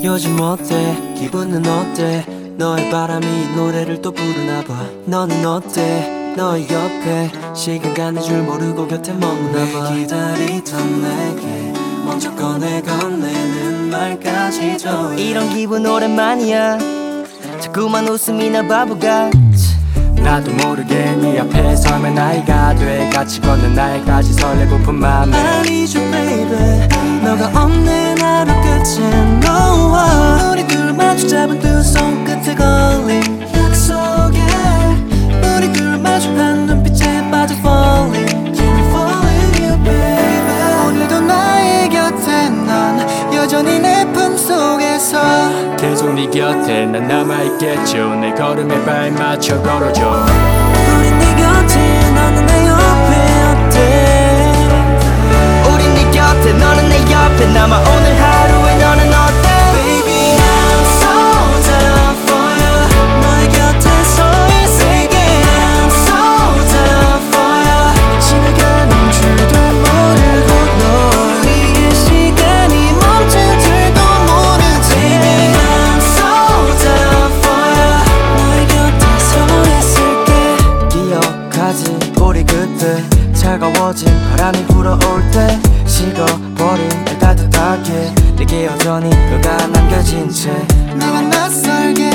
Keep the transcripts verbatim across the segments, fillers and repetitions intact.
요즘 어때? 기분은 어때? 너의 바람이 이 노래를 또 부르나봐. 너는 어때? 너의 옆에 시간 가는 줄 모르고 곁에 머무나봐. 기다리던 내게 먼저 꺼내 건네는 말까지 더 이런 기분 오랜만이야. 자꾸만 웃음이 나 바보같이. 나도 모르게 네 앞에 서면 나이가 돼. 같이 걷는 날까지 설레고픈 맘에 말이죠 baby. 너가 없는 하루 끝엔 너와 우리 둘 마주 잡은 두 손끝에 걸린 약속에 우리 둘 마주한 눈빛에 빠져 falling. Keep me falling you baby. 오늘도 나의 곁에 넌 여전히 내 품속에서 계속 네 곁에 난 남아있겠죠. 내 걸음에 발맞춰 걸어줘. 우린 네 곁에 너는 내 옆에 어때? 우린 네 곁에 너는 내 옆에 남아. 오늘 하루에 너는 어때? Baby I'm so down for you. 너의 곁에 서 있을게. I'm so down for you. 지나가는 줄도 모르고 널 우리의 시간이 멈춘 줄도 모르지. Baby I'm so down for you. 너의 곁에 서 있을게. 기억하지 우리 그때 차가워진 바람이 불어올 때 식어버린 날 따뜻하게 내게 여전히 너가 남겨진 채 너가 낯설게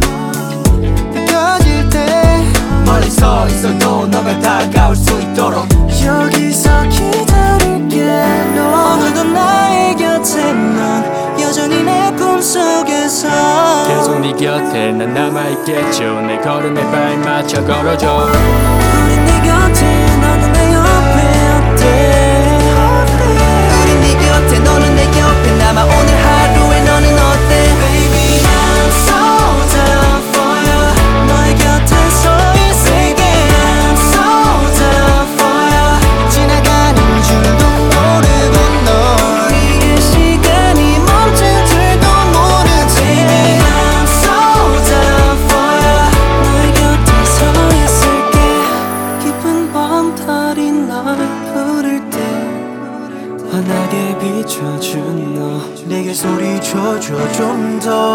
느껴질 때 멀리 서 있어도 너가 다가올 수 있도록 여기서 기다릴게. 너 오늘도 나의 곁에 넌 여전히 내 품속에서 계속 네 곁에 난 남아있겠죠. 내 걸음에 발맞춰 걸어줘. 우린 네 곁에 너는 내 옆에 어때? 우린 네 곁에 너는 내 옆에 남아. 오늘 하루에 너는 어때? Baby I'm so down for you. 너의 곁에 서 있을게. I'm so down for you. 지나가는 줄도 모르고 널 우리의 시간이 멈춘 줄도 모르지. Baby I'm so down for you. 너의 곁에 서 있을게. 깊은 밤달이 날 부를 때 환하게 비춰준 너 내게 소리 줘줘 좀 더.